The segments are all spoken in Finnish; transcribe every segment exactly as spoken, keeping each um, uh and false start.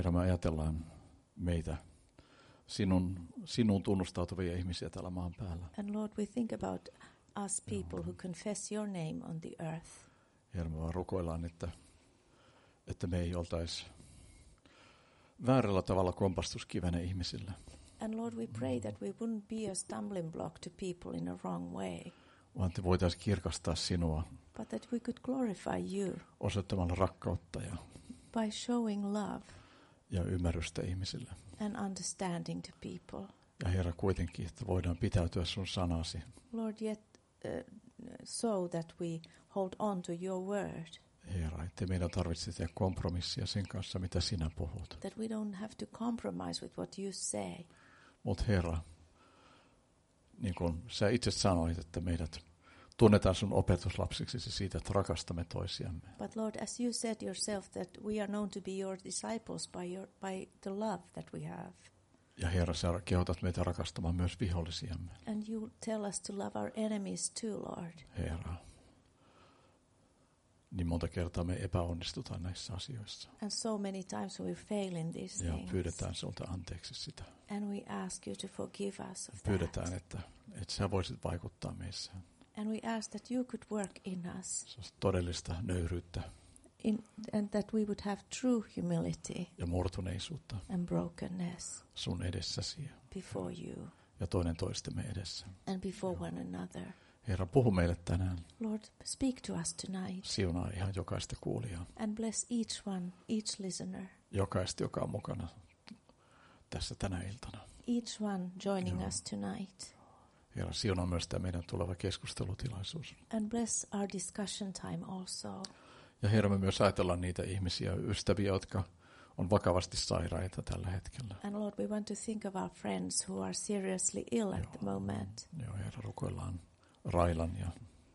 Me ajatellaan meitä, sinun, sinun tunnustautuvia ihmisiä täällä maan päällä. And Lord, we think about us people who confess your name on the earth. Herra, me vaan rukoillaan, että, että me ei oltaisi väärällä tavalla kompastuskivenä ihmisille. And Lord, we pray that we wouldn't be a stumbling block to people in a wrong way. Vaan että voitaisiin kirkastaa sinua. But that we could glorify you. Osoittamalla rakkautta ja, by showing love. Ja ymmärrystä ihmisille. And understanding to people. Ja Herra kuitenkin, että voidaan pitäytyä sun sanasi. Lord, yet uh, so that we hold on to your word. Herra, että meidän tarvitse tehdä kompromissia sen kanssa, mitä sinä puhut. That we don't have to compromise with what you say. Mutta Herra, niin kuin sä itse sanoit, että meidät tunnetaan sun opetuslapsiksi siitä, että rakastamme toisiamme. But Lord, as you said yourself that we are known to be your disciples by your by the love that we have. Ja Herra, sä kehotat meitä rakastamaan myös vihollisiamme. And you tell us to love our enemies too, Lord. Herra, niin monta kertaa me epäonnistutaan näissä asioissa. And so many times we fail in these ja things. Ja pyydetään sulta anteeksi sitä. And we ask you to forgive us of pyydetään, that. että, että sä voisit vaikuttaa meissä. And we ask that you could work in us. Todellista nöyryyttä. In, and that we would have true humility. Ja murtuneisuutta. And brokenness. Sun edessäsi. Before you. Ja toinen toistemme edessä. And before ja. one another. Herra, puhu meille tänään. Lord, speak to us tonight. Siunaa ihan jokaista kuulijaa. And bless each one, each listener. Jokaista, joka on mukana tässä tänä iltana. Each one joining Joo. us tonight. Herra, siunaa myös tämä meidän tuleva keskustelutilaisuus. And bless our discussion time also. Ja Herra, me myös ajatellaan niitä ihmisiä, ystäviä, jotka on vakavasti sairaita tällä hetkellä. And Lord, we want to think of our friends who are seriously ill at Joo. the moment. Joo, Herra, rukoillaan Railan ja,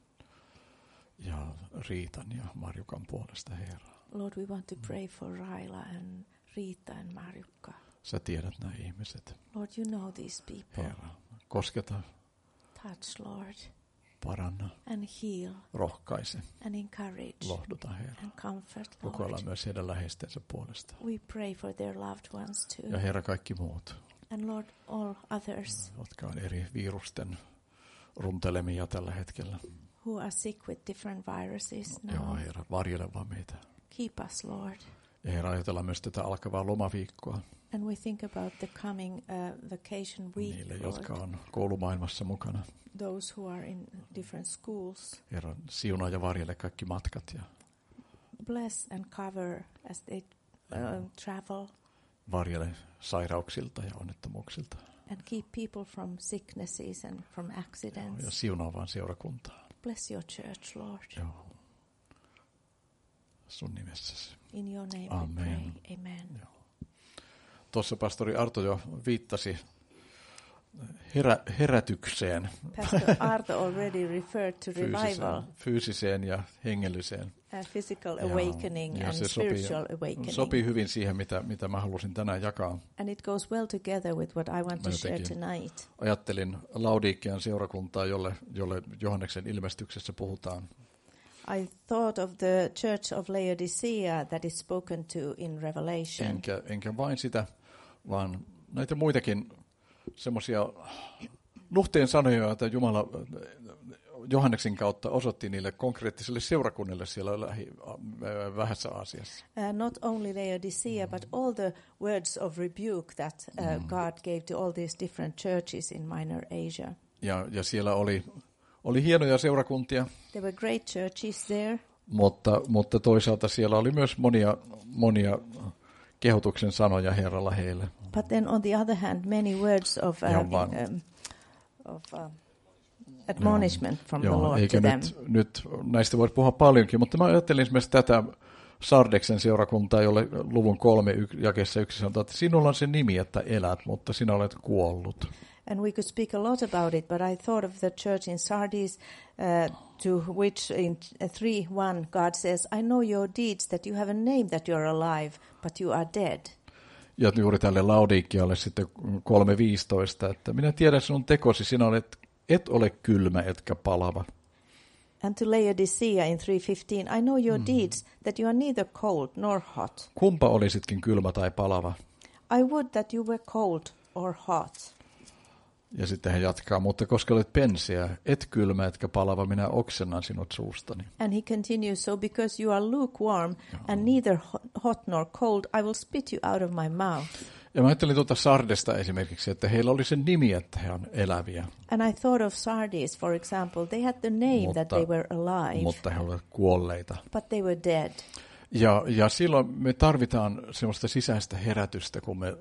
ja Riitan ja Marjukan puolesta, Herra. Lord, we want to pray for Raila and Riita and Marjukka. Sä tiedät nämä ihmiset. Lord, you know these people. Herra, kosketa. Touch, Lord. Paranna. And heal. Rohkaise. And encourage. Lohduta, Herra. And comfort, Lord. Rukoillaan myös heidän läheistensä puolesta. We pray for their loved ones too. Ja Herra, kaikki muut. And Lord, all others. Jotka on eri virusten runtelemia tällä hetkellä. Who are sick with different viruses now. Joo, Herra, varjele vaan meitä. Keep us, Lord. Ja Herra, ajatellaan myös tätä alkavaa lomaviikkoa. And we think about the coming uh, vacation week, niille, Lord. jotka on koulumaailmassa mukana. Those who are in different schools. Herra, siunaa ja varjele kaikki matkat. Ja bless and cover as they uh, travel. Varjele sairauksilta ja onnettomuuksilta. And keep people from sicknesses and from accidents. Ja siunaa vaan seurakuntaa. Bless your church, Lord. Joo. Sun nimessäsi. In your name Amen. we pray. Amen. Joo. Tuossa pastori Arto jo viittasi herä, herätykseen. Pastor Arto already referred to revival. Fyysiseen ja hengelliseen. A physical awakening ja, and ja spiritual sopii, awakening. Sopii hyvin siihen, mitä, mitä mä halusin tänään jakaa. And it goes well together with what I want mä to share tonight. Ajattelin Laodikian seurakuntaa, jolle, jolle Johanneksen ilmestyksessä puhutaan. I thought of the church of Laodicea that is spoken to in Revelation. Enkä, enkä vain sitä, vaan näitä muitakin semmoisia nuhteen sanoja, joita Jumala Johanneksen kautta osoitti niille konkreettisille seurakunnille siellä lähi, äh, Vähässä Aasiassa. Uh, not only Laodicea, but all the words of rebuke that uh, mm. God gave to all these different churches in Minor Asia. Ja, ja siellä oli, oli hienoja seurakuntia. There were great churches there. Mutta, mutta toisaalta siellä oli myös monia, monia kehotuksen sanoja Herralla heille. But then on the other hand, many words of, uh, um, of uh, admonishment from Joo, the Lord eikä to nyt, them. nyt näistä voi puhua paljonkin, mutta mä ajattelin esimerkiksi tätä Sardeksen seurakuntaa, jolle luvun kolme jakeessa yksi sanotaan, että sinulla on se nimi, että elät, mutta sinä olet kuollut. And we could speak a lot about it, but I thought of the church in Sardis, uh, to which in three one God says, I know your deeds, that you have a name that you are alive, but you are dead. Ja juuri tälle Laodikialle sitten kolme viisitoista, että minä tiedän sinun tekosi, sinä olet, et ole kylmä etkä palava. And to Laodicea in three fifteen, I know your mm. deeds, that you are neither cold nor hot. Kumpa olisitkin kylmä tai palava? I would that you were cold or hot. Ja sitten hän jatkaa, mutta koska olet penseä, et kylmä etkä palava, minä oksennan sinut suustani. And he continues, so because you are lukewarm and neither hot nor cold, I will spit you out of my mouth. Ja mä ajattelin tuota Sardesta esimerkiksi, että heillä oli se nimi, että he on eläviä. And I thought of Sardis, for example. They had the name mutta, that they were alive. Mutta he olivat kuolleita. But they were dead. Ja, ja silloin me tarvitaan semmoista sisäistä herätystä, kun me,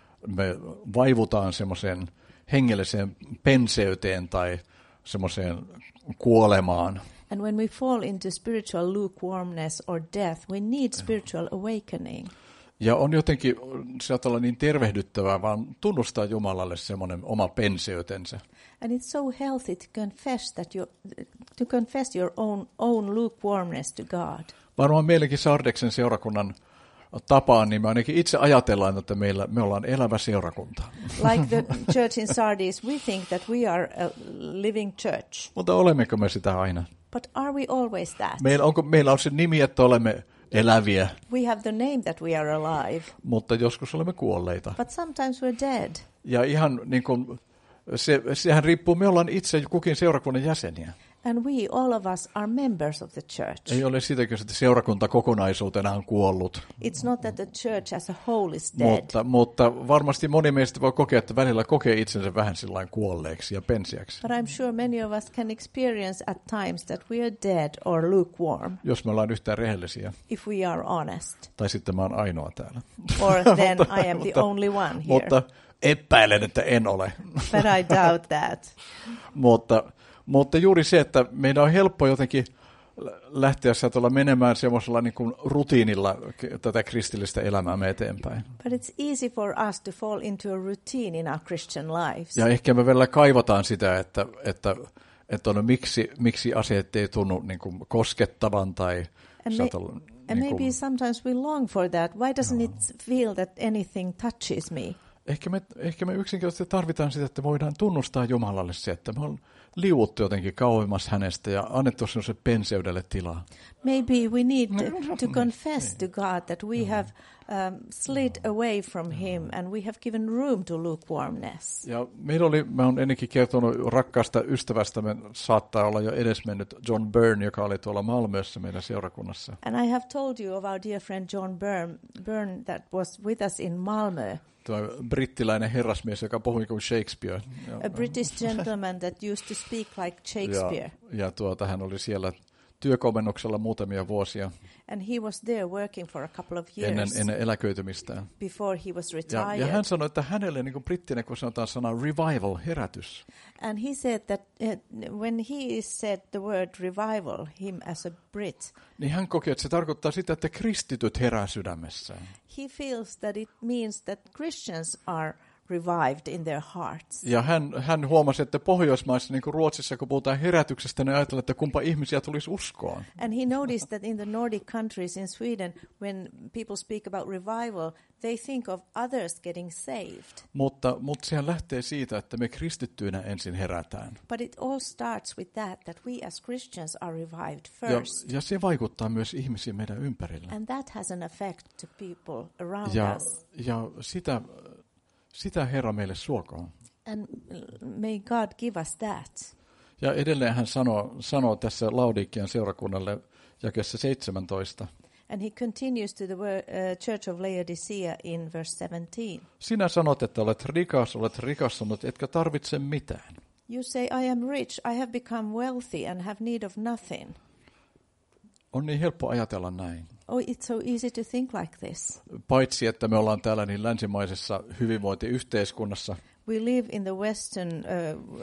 me vaivutaan semmoiseen hengelliseen penseyteen tai semmoiseen kuolemaan. And when we fall into spiritual lukewarmness or death, we need spiritual awakening. Ja on jotenkin, se on niin tervehdyttävää, vaan tunnustaa Jumalalle semmoinen oma penseytensä. And it's so healthy to confess that you to confess your own own lukewarmness to God. Varmaan meilläkin Sardeksen seurakunnan tapaan, niin me ainakin itse ajatellaan, että meillä, me ollaan elävä seurakunta. Like the church in Sardis, we think that we are a living church. Mutta olemmeko me sitä aina? But are we always that? Meillä, onko, meillä on se nimi, että olemme eläviä. We have the name that we are alive. Mutta joskus olemme kuolleita. But sometimes we're dead. Ja ihan niin kuin, se, sehän riippuu, me ollaan itse kukin seurakunnan jäseniä. And we, all of us, are members of the church. Ei ole sitäkö, että seurakunta kokonaisuutena on kuollut. It's not that the church as a whole is dead. Mutta, mutta varmasti moni meistä voi kokea, että välillä kokee itsensä vähän sillain kuolleeksi ja pensiäksi. But I'm sure many of us can experience at times that we are dead or lukewarm. Jos me ollaan yhtään rehellisiä. If we are honest. Tai sitten mä oon ainoa täällä. Or then I am the only one here. Mutta epäilen, että en ole. But I doubt that. mutta... Mutta juuri se, että meidän on helppo jotenkin lähteä saatolla menemään semmoisella niin kuin rutiinilla tätä kristillistä elämäämme eteenpäin. But it's easy for us to fall into a routine in our Christian lives. Ja ehkä me vielä kaivataan sitä, että, että, että no, miksi, miksi asiat ei tunnu niin kuin koskettavan tai and saatolla, may, niin and kuin, maybe sometimes we long for that. Why doesn't no. it feel that anything touches me? Ehkä me, ehkä me yksinkertaisesti tarvitaan sitä, että voidaan tunnustaa Jumalalle se, että me on liuuttu jotenkin kauemmas hänestä ja annettu se penseydelle tilaa. Maybe we need to, to confess to God that we have um, slid away from him and we have given room to lukewarmness. Ja meillä oli, mä oon ennenkin kertonut rakkaasta ystävästämme, saattaa olla jo edesmennyt John Byrne, joka oli tuolla Malmössä meidän seurakunnassa. And I have told you of our dear friend John Byrne, Byrne that was with us in Malmö. Tuo brittiläinen herrasmies, joka puhui kuin Shakespeare. A British gentleman that used to speak like Shakespeare. Ja, ja tuota, hän oli siellä työkomennuksella muutamia vuosia. And he was there working for a couple of years. Ennen, ennen eläköitymistään. Before he was retired. Ja, ja hän sanoi, että hänelle niin kuin brittinä, kun sanotaan sana revival, herätys. And he said that uh, when he said the word revival, him as a Brit. Niin hän koki, että se tarkoittaa sitä, että kristityt herää sydämessään. He feels that it means that Christians are revived in their hearts. Ja hän, hän huomasi, että Pohjoismaissa, niin kuin Ruotsissa, kun puhutaan herätyksestä, niin ajatellaan, että kumpa ihmisiä tulisi uskoon. And he noticed that in the Nordic countries in Sweden, when people speak about revival, they think of others getting saved. Mutta, mutta sehän lähtee siitä, että me kristittyinä ensin herätään. But it all starts with that, that we as Christians are revived first. Ja, ja se vaikuttaa myös ihmisiin meidän ympärillä. And that has an effect to people around ja, us. Ja sitä... Sitä Herra meille suokoon. And may God give us that. Ja edelleen hän sanoo, sanoo tässä Laodikian seurakunnalle jakeessa seitsemäntoista. And he continues to the uh, Church of Laodicea in verse seventeen. Sinä sanot, että olet rikas, olet rikastunut, etkä tarvitse mitään. You say, I am rich, I have become wealthy and have need of nothing. On niin helppo ajatella näin. Oh, it's so easy to think like this. Paitsi, että me ollaan täällä niin länsimaisessa hyvinvointiyhteiskunnassa. We live in the Western uh,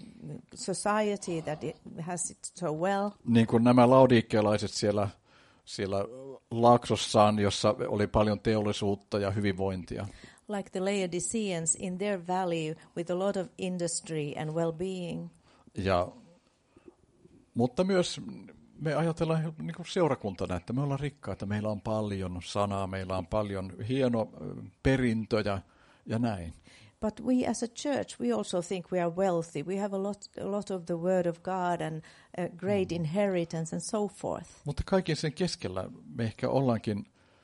society that it has it so well. Niin kuin nämä laodiikkealaiset siellä, siellä laaksossaan, jossa oli paljon teollisuutta ja hyvinvointia. Like the Laodiceans in their valley with a lot of industry and well-being. Ja, mutta myös... Me ajatellaan niin kuin seurakuntana, että me ollaan rikkaita, meillä on paljon sanaa, meillä on paljon hieno perintö ja, ja näin. But we as a church, we also think we are wealthy. We have a lot, a lot of the word of God and a great inheritance and so forth. Mutta kaiken sen keskellä me ehkä ollaankin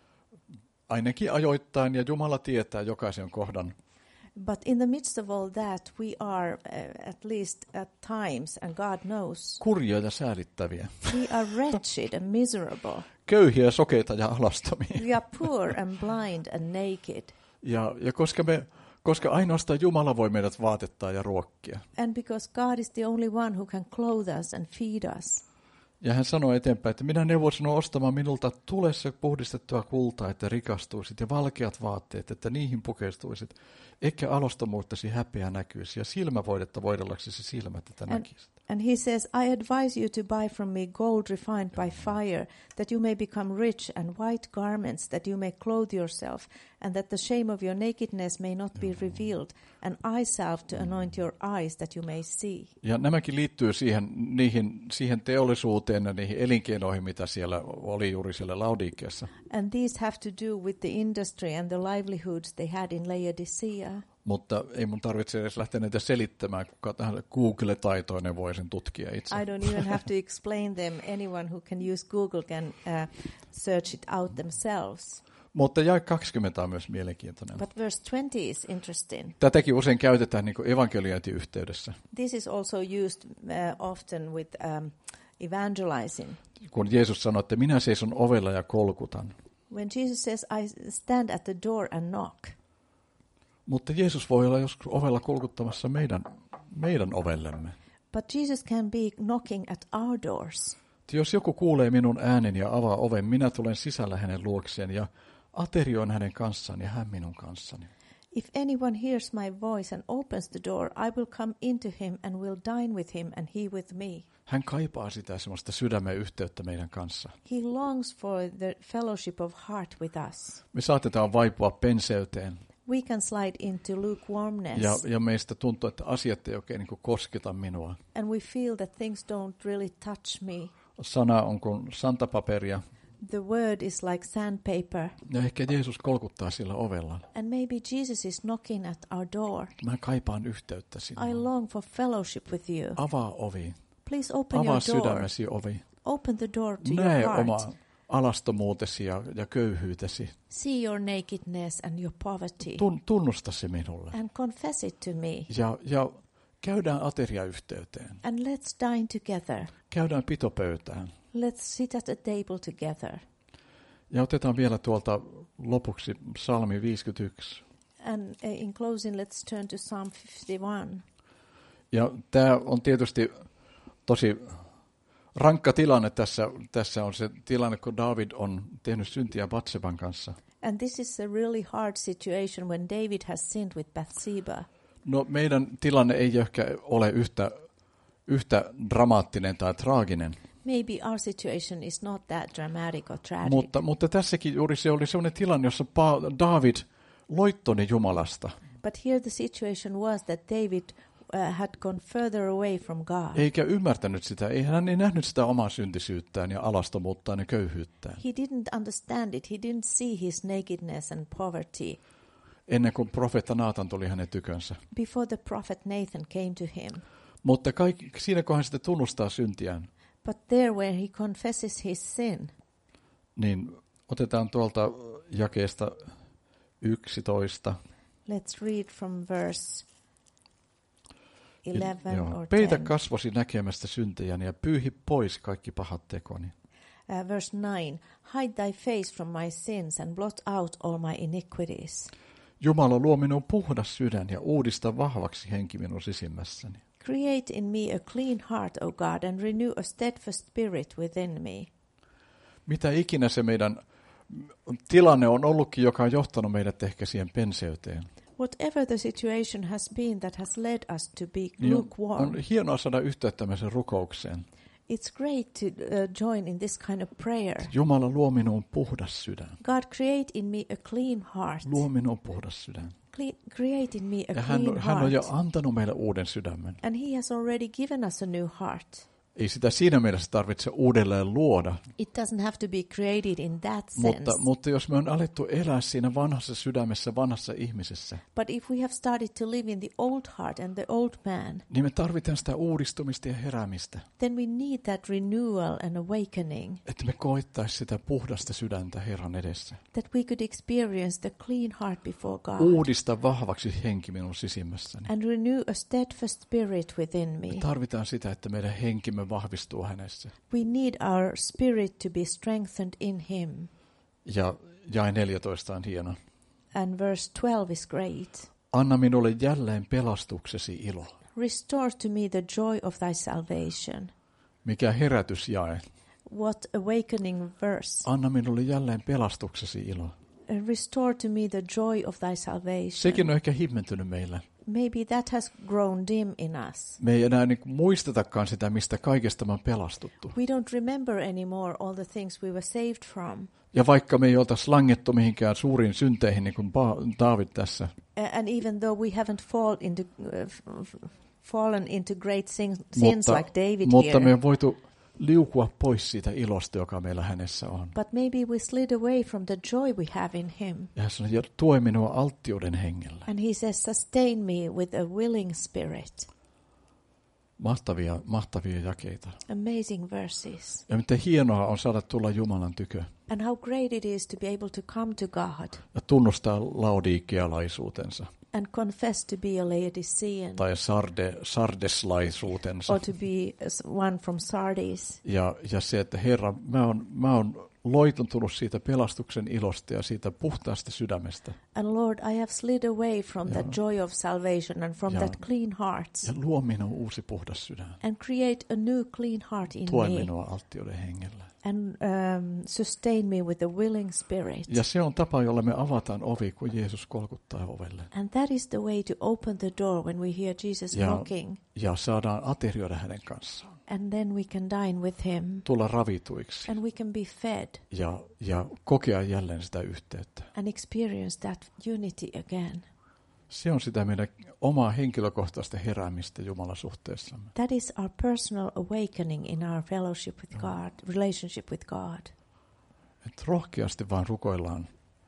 ainakin ajoittain, ja Jumala tietää jokaisen kohdan. But in the midst of all that, we are, uh, at least at times, and God knows, Kurjia ja säälittäviä. we are wretched and miserable. Köyhiä, sokeita ja alastomia. We are poor and blind and naked. Ja, ja koska, me, koska ainoastaan Jumala voi meidät vaatettaa ja ruokkia. And because God is the only one who can clothe us and feed us. Ja hän sanoi eteenpäin, että minä neuvon sinua ostamaan minulta tulessa puhdistettua kultaa, että rikastuisit, ja valkeat vaatteet, että niihin pukeutuisit, eikä alostomuuttasi häpeä näkyisi, ja silmävoidetta voidellaksesi silmät, että näkisit. And he says, I advise you to buy from me gold refined by fire, that you may become rich, and white garments, that you may clothe yourself, and that the shame of your nakedness may not be revealed, and eye salve to anoint your eyes, that you may see. Ja nämäkin liittyy siihen, niihin, siihen teollisuuteen ja niihin elinkeinoihin, mitä siellä oli juuri siellä Laodikeassa. And these have to do with the industry and the livelihoods they had in Laodicea. Mutta ei mun tarvitse edes lähteä näitä selittämään, kuka tähän Google-taitoinen voi sen tutkia itse. I don't even have to explain them. Anyone who can use Google can uh, search it out themselves. Mutta jae kaksikymmentä on myös mielenkiintoinen. But verse twenty is interesting. Tätäkin usein käytetään niin kuin evankeliointiyhteydessä. This is also used uh, often with um, evangelizing. Kun Jeesus sanoi, että minä seison ovella ja kolkutan. When Jesus says, I stand at the door and knock. Mutta Jeesus voi olla joskus ovella kolkuttamassa meidän, meidän ovellemme. But Jesus can be knocking at our doors. Jos joku kuulee minun ääneni ja avaa oven, minä tulen sisällä hänen luokseen ja aterioin hänen kanssaan ja hän minun kanssani. If anyone hears my voice and opens the door, I will come into him and will dine with him and he with me. Hän kaipaa sitä semmoista sydämen yhteyttä meidän kanssa. He longs for the fellowship of heart with us. Me saatetaan vaipua penseyteen. We can slide into lukewarmness. Ja, ja meistä tuntuu, että asiat ei oikein niin kuin kosketa minua. And we feel that things don't really touch me. Sana on kuin santapaperia. The word is like sandpaper. Ja ehkä Jeesus kolkuttaa sillä ovella. And maybe Jesus is knocking at our door. Mä kaipaan yhteyttä sinuun. I long for fellowship with you. Avaa ovi. Please open Avaa your door. sydämesi ovi. Open the door to Näe your heart. oma alastomuutesi ja, ja köyhyytesi. See your nakedness and your poverty. Tun, tunnusta se minulle. And confess it to me. Ja, ja käydään ateriayhteyteen. And let's dine together. Käydään pitopöytään. Let's sit at a table together. Ja otetaan vielä tuolta lopuksi psalmi viisikymmentäyksi. And uh, in closing, let's turn to Psalm fifty-one. Ja tämä on tietysti tosi rankka tilanne tässä. Tässä on se tilanne, kun David on tehnyt syntiä Batseban kanssa. And this is a really hard situation when David has sinned with Bathsheba. No meidän tilanne ei ehkä ole yhtä, yhtä dramaattinen tai traaginen. Maybe our situation is not that dramatic or tragic. Mutta, mutta tässäkin juuri se oli sellainen tilanne, jossa pa- David loittoni Jumalasta. But here the situation was that David uh, had gone further away from God. Eikä ymmärtänyt sitä. Ei hän ei nähnyt sitä omaa syntisyyttään ja alastomuuttaan ja köyhyyttään. He didn't understand it. He didn't see his nakedness and poverty. Ennen kuin profeetta Naatan tuli hänen tykönsä. Before the prophet Nathan came to him. Mutta kaikki, siinä kun hän sitten tunnustaa syntiään, But there where he confesses his sin. niin otetaan tuolta jakeesta yksitoista. Let's read from verse eleven Joo. or Peitä ten. kasvosi näkemästä syntejäni ja pyyhi pois kaikki pahat tekoni. Uh, verse nine. Hide thy face from my sins and blot out all my iniquities. Jumala, luo minun puhdas sydän ja uudista vahvaksi henki minun sisimmässäni. Create in me a clean heart, O God, and renew a steadfast spirit within me. Mitä ikinä se meidän tilanne on ollutkin, joka on johtanut meidät ehkä siihen penseyteen. Whatever the situation has been that has led us to be Niin on, lukewarm, on hienoa saada yhteyttä sen rukoukseen. it's great to uh, join in this kind of prayer. Jumala, luo minun puhdas sydän. God, create in me a clean heart. Luo minun puhdas sydän. Cle- create in me a Ja hän, clean hän on jo heart. antanut meille uuden sydämen. And he has already given us a new heart. Ei sitä siinä mielessä tarvitse uudelleen luoda, It doesn't have to be created in that sense. mutta, mutta jos me on alettu elää siinä vanhassa sydämessä, vanhassa ihmisessä, But if we have started to live in the old heart and the old man, niin me tarvitaan sitä uudistumista ja heräämistä, then we need that renewal and awakening, että me koittaisi sitä puhdasta sydäntä Herran edessä. that we could experience the clean heart before God Uudista vahvaksi henki minun sisimmässäni. and renew a steadfast spirit within me. Me tarvitaan sitä, että meidän henkimme vahvistuu hänessä. We need our spirit to be strengthened in him. Ja jae neljätoista on hieno. And verse twelve is great. Anna minulle jälleen pelastuksesi ilo. Restore to me the joy of thy salvation. Mikä herätysjae. What awakening verse. Anna minulle jälleen pelastuksesi ilo. Restore to me the joy of thy salvation. Sekin on ehkä himmentynyt meillä. Maybe that has grown dim in us. Me ei enää niin kuin muistetakaan sitä, mistä kaikesta me on pelastuttu. We don't remember anymore all the things we were saved from. Ja vaikka me ei oltaisi langettu mihinkään suuriin synteihin, niin kuin Daavid tässä, And even though we haven't fall into, uh, f- fallen into great sin- sins mutta, like David mutta here, me on voitu liukua pois siitä ilosta, joka meillä hänessä on. but maybe we slid away from the joy we have in him. Ja hän sanoi, ja tue minua alttiuden hengellä. And he says, sustain me with a willing spirit. Mahtavia, mahtavia jakeita. Amazing verses. Ja miten hienoa on saada tulla Jumalan tykö And how great it is to be able to come to God ja tunnustaa laodiikealaisuutensa and confess to be a Laodicean tai sarde, sardeslaisuutensa. or to be as one from Sardis. Ja, ja se, että Herra, mä oon, mä oon loitontunut siitä pelastuksen ilosta ja siitä puhtaasta sydämestä. And Lord, I have slid away from Ja. that joy of salvation and from Ja. that clean heart. Ja luo minun uusi puhdas sydän. And create a new clean heart in Tue me. minua alttiuden hengellä. And um, sustain me with a willing spirit. Ja se on tapa, jolla me avataan ovi, kun Jeesus kolkuttaa ovelle. And that is the way to open the door when we hear Jesus Ja, knocking. ja saadaan aterioida hänen kanssaan. And then we can dine with him. Tulla ravituiksi And we can be fed ja, ja kokea jälleen sitä yhteyttä. and experience that unity again. Se on sitä meidän omaa henkilökohtaista heräämistä Jumalan suhteessamme. That is our personal awakening in our fellowship with God, relationship with God. Että rohkeasti vaan rukoillaan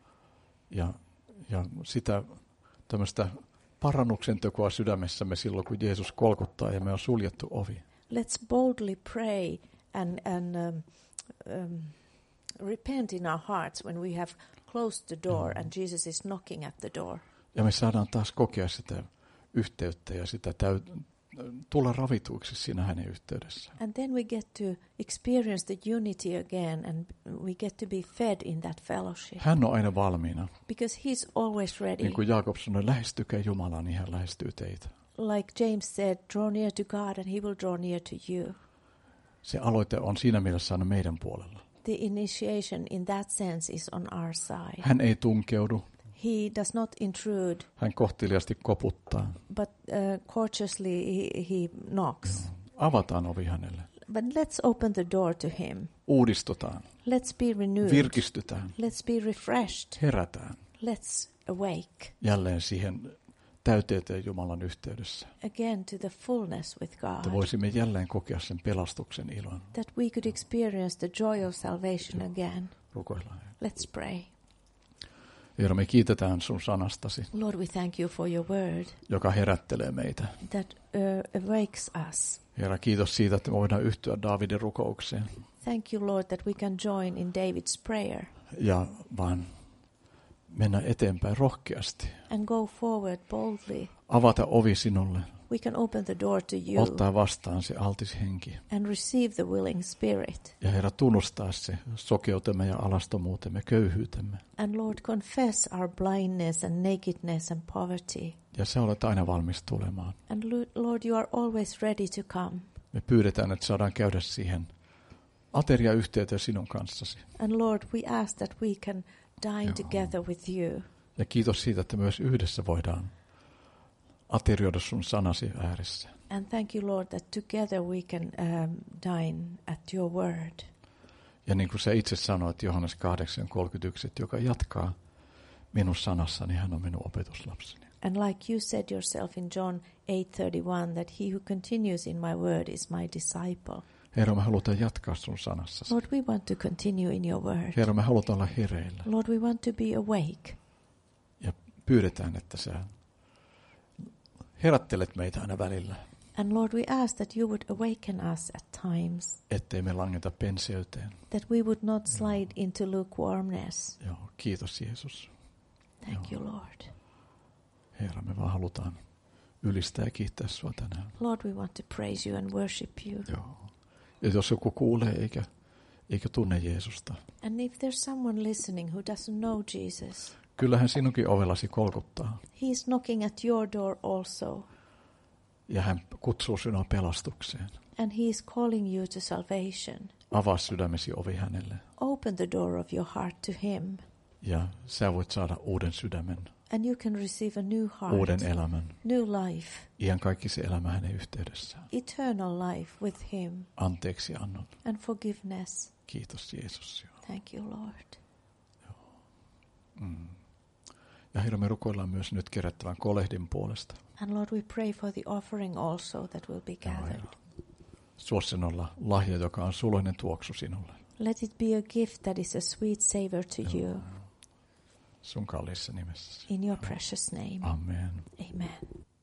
ja, ja sitä tämmöistä parannuksen tekoa sydämessämme silloin, kun Jeesus kolkuttaa ja me on suljettu ovi. Let's boldly pray and, and um, um, repent in our hearts when we have closed the door and Jesus is knocking at the door. Ja me saadaan taas kokea sitä yhteyttä ja sitä täyt- tulla ravituiksi siinä hänen yhteydessään. And then we get to experience the unity again and we get to be fed in that fellowship. Hän on aina valmiina. Because he's always ready. Niin kuin Jaakob sanoi, lähestykää Jumalaa, niin hän lähestyy teitä. Like James said, draw near to God and he will draw near to you. Se aloite on siinä mielessä aina meidän puolella. The initiation in that sense is on our side. Hän ei tunkeudu, He does not intrude, hän kohteliasti koputtaa. but uh, courteously he, he knocks. Avataan ovi hänelle. But let's open the door to him. Uudistutaan, Let's be renewed. virkistytään, Let's be refreshed. herätään Let's awake jälleen siihen täyteyteen Jumalan yhteydessä. again to the fullness with Että God. voisimme jälleen kokea sen pelastuksen ilon. That we could experience the joy of salvation again. Rukoillaan. Let's pray. Herra, me kiitetään sun sanastasi, Lord, we thank you for your word joka herättelee meitä. that uh, awakes us. Herra, kiitos siitä, että me voidaan yhtyä Daavidin rukoukseen. Thank you, Lord, that we can join in David's prayer Ja vaan mennä eteenpäin rohkeasti. and go forward boldly. Avata ovi sinulle. We can open the door to you Ottaa vastaan se altis henki. and receive the willing spirit. Ja Herra, tunnustaa se sokeutemme ja alastomuutemme, köyhyytemme. And Lord, confess our blindness and nakedness and poverty. Ja sä olet aina valmis tulemaan. And Lo- Lord, you are always ready to come. Me pyydetään, että saadaan käydä siihen ateriayhteyteen sinun kanssasi. And Lord, we ask that we can dine together with you. Ja kiitos siitä, että myös yhdessä voidaan aterioida sun sanasi ääressä. And thank you, Lord, that together we can um, dine at your word. Ja niin kuin sä itse sanoit Johannes kahdeksan kolmekymmentäyksi, että joka jatkaa minun sanassani, hän on minun opetuslapseni. And like you said yourself in John eight thirty-one, that he who continues in my word is my disciple. Herra, me halutaan jatkaa sun sanassasi. Lord, we want to continue in your word. Herra, me halutaan olla hereillä. Lord, we want to be awake. Ja pyydetään, että sä herättelet meitä aina välillä. And Lord, we ask that you would awaken us at times. Ettei me langeta penseyteen. That we would not slide into lukewarmness. Joo, kiitos Jeesus. Thank you, Lord. Herra, me vaan halutaan ylistää ja kiittää sua tänään. Lord, we want to praise you and worship you. Joo. Ja jos joku kuulee eikä, eikä tunne Jeesusta. And if there's someone listening who doesn't know Jesus. Kyllähän sinunkin ovellasi kolkuttaa. He is knocking at your door also. Ja hän kutsuu sinua pelastukseen. And he is calling you to salvation. Avaa sydämesi ovi hänelle. Open the door of your heart to him. Ja sä voit saada uuden sydämen. And you can receive a new heart. Uuden elämän. New life. Iän kaikki se elämä hänen yhteydessään. Eternal life with him. Anteeksi annon. And forgiveness. Kiitos Jeesus. Thank you, Lord. Joo. Mm. Ja Herra, me rukoillaan myös nyt kerättävän kolehdin puolesta. And Lord, we pray for the offering also that will be gathered. Suo sen olla lahja, joka on suloinen tuoksu sinulle. Let it be a gift that is a sweet savor to you. Sun kalliissa nimessäsi. In your precious name. Amen. Amen.